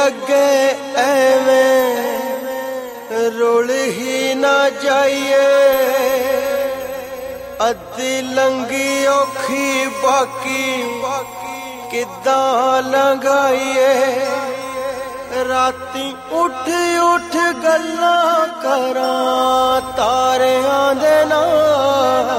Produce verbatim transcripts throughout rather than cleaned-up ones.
लगे एवें रुल ही ना जाइए, अद्धी लंगी औखी बाकी किदां लंघाइए। राती उठ उठ गल्लां करां तारियां दे नाल,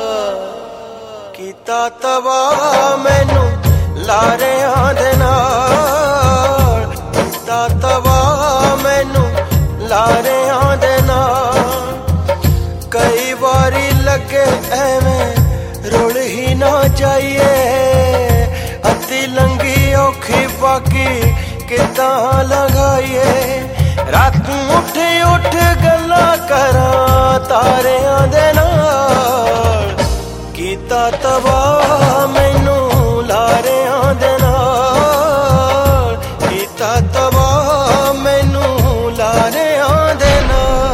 कीता तबाह मैनू लारियां दे नाल, कीता तबाह मैनू लारियां दे नाल। कई बारी लगे एवें रुल ही ना जाइए, अद्धी लंगी औखी बाकी किदां लंघाइए। रातू उठ उठ गल्लां करां तारियां दे नाल, कीता तबाह मैनू लारियां दे नाल, कीता तबाह मैनू लारियां दे नाल।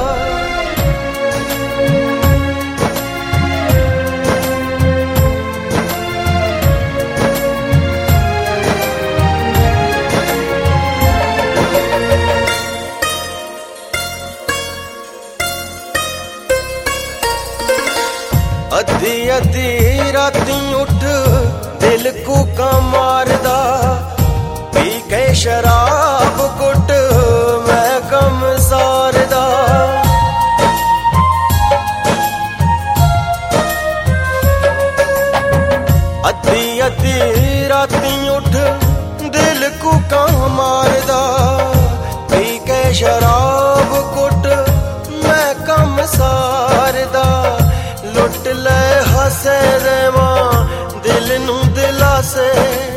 अद्धी अद्धी राती उठ दिल कूका मारदा, पी के शराब कुट मैं कम सारदा। अद्धी अद्धी राती उठ दिल कूका मारदा, पी के शराब कुट मैं कम सारदा। लुट ले हसे रेवा दिल नू दिलासे,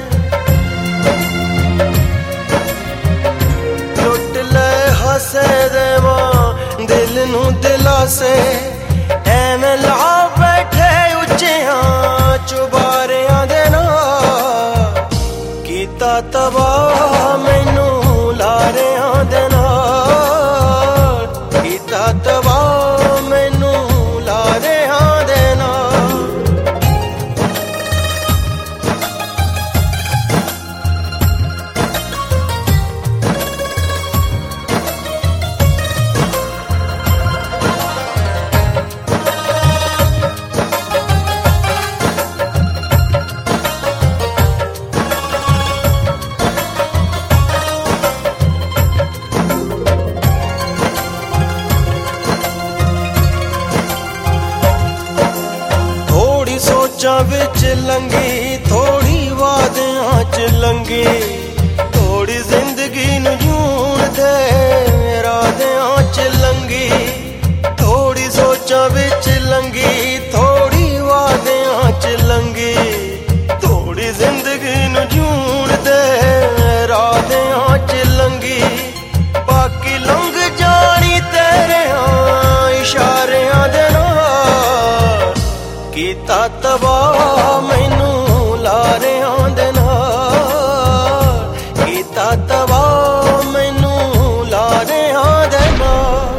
लुट ले हसे रेवा दिल नू दिलासे। एवें ला बैठे उच्चियां चुबारियां दे नाल, कीता तबाह मैनू लारियां दे नाल, कीता तबाह मैनू लारियां दे नाल। सोचां विच लंगी थोड़ी वादियां च लंगी, थोड़ी जिंदगी नू जूण दे रादियां च लंगी। थोड़ी सोचां विच लंगी थोड़ी वादियां च लंगी, थोड़ी जिंदगी नू जूण दे रादियां च लंगी। बाकी लंघ जानी तेरे इशारियां दे नाल, कीता तबाह मैनू लारियां दे नाल, कीता तबाह मैनू लारियां दे नाल।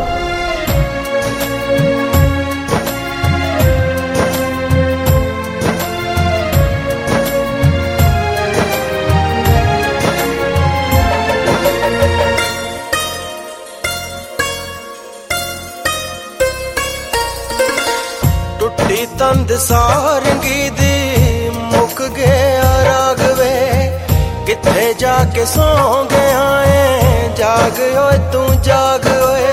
टुट्टी तंद सारंगी दी मुक गया राग वे, किथे जाके सौ गया है जाग ओए तू जाग ओए।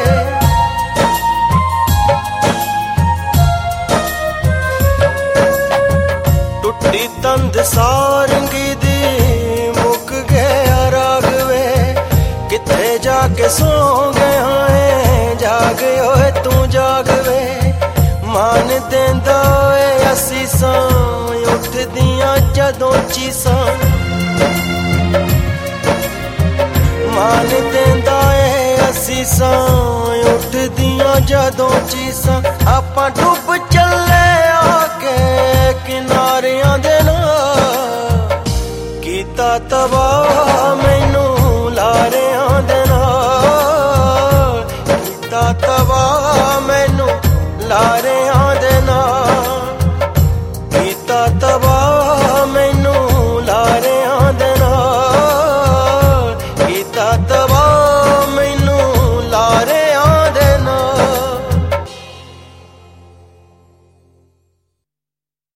टुट्टी तंद सारंगी दी मुक गया राग वे, किथे जाके सौ गया है जाग ओए तू जाग वे। मान देंदा ए असीसां उठदियां जदों चीसां, मान देंदा ए असीसां उठदियां जदों चीसां। आपां डुब चले आके किनारियां दे नाल, कीता तबाह